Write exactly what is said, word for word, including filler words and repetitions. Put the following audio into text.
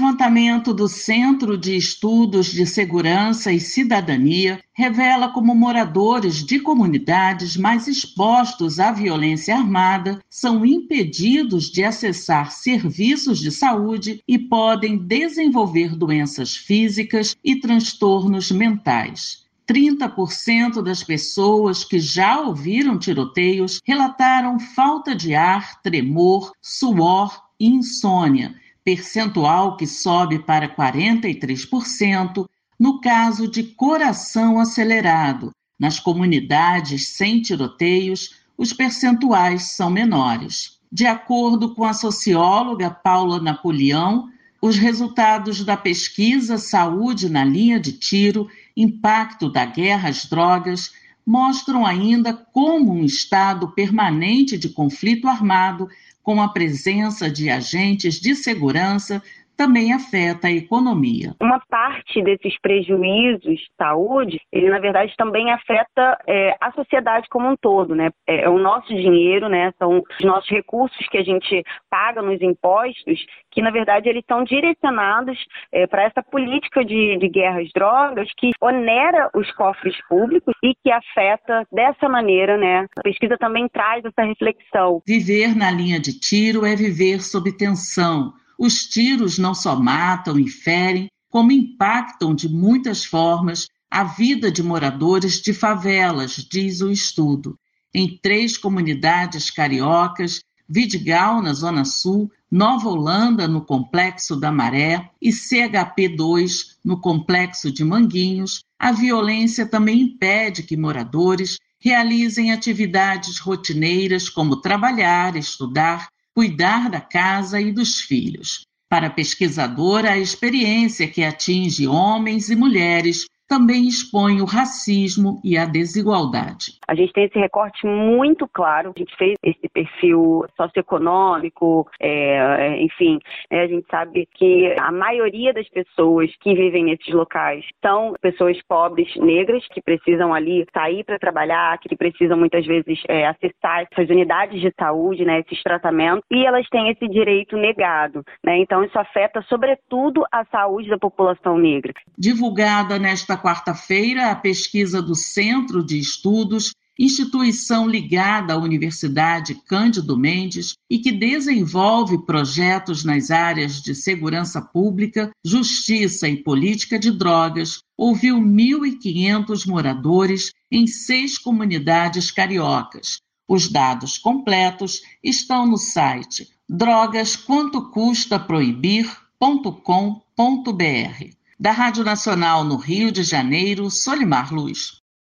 levantamento do Centro de Estudos de Segurança e Cidadania revela como moradores de comunidades mais expostos à violência armada são impedidos de acessar serviços de saúde e podem desenvolver doenças físicas e transtornos mentais. trinta por cento das pessoas que já ouviram tiroteios relataram falta de ar, tremor, suor e insônia, percentual que sobe para quarenta e três por cento no caso de coração acelerado. Nas comunidades sem tiroteios, os percentuais são menores. De acordo com a socióloga Paula Napoleão, os resultados da pesquisa Saúde na Linha de Tiro, Impacto da Guerra às Drogas, mostram ainda como um estado permanente de conflito armado, com a presença de agentes de segurança, também afeta a economia. Uma parte desses prejuízos de saúde, ele na verdade também afeta é, a sociedade como um todo, né? É, é o nosso dinheiro, né? São os nossos recursos que a gente paga nos impostos, que na verdade eles são direcionados é, para essa política de, de guerra às drogas, que onera os cofres públicos e que afeta dessa maneira, né? A pesquisa também traz essa reflexão. Viver na linha de tiro é viver sob tensão. Os tiros não só matam e ferem, como impactam de muitas formas a vida de moradores de favelas, diz o estudo. Em três comunidades cariocas, Vidigal, na Zona Sul, Nova Holanda, no Complexo da Maré, e C H P dois, no Complexo de Manguinhos, a violência também impede que moradores realizem atividades rotineiras como trabalhar, estudar, cuidar da casa e dos filhos. Para a pesquisadora, a experiência que atinge homens e mulheres também expõe o racismo e a desigualdade. A gente tem esse recorte muito claro, a gente fez esse perfil socioeconômico, é, enfim, né, a gente sabe que a maioria das pessoas que vivem nesses locais são pessoas pobres, negras, que precisam ali sair para trabalhar, que precisam muitas vezes é, acessar essas unidades de saúde, né, esses tratamentos, e elas têm esse direito negado, né, então isso afeta sobretudo a saúde da população negra. Divulgada nesta quarta-feira, a pesquisa do Centro de Estudos, instituição ligada à Universidade Cândido Mendes e que desenvolve projetos nas áreas de segurança pública, justiça e política de drogas, ouviu mil e quinhentos moradores em seis comunidades cariocas. Os dados completos estão no site drogas quanto custa proibir ponto com ponto br. Da Rádio Nacional no Rio de Janeiro, Solimar Luz.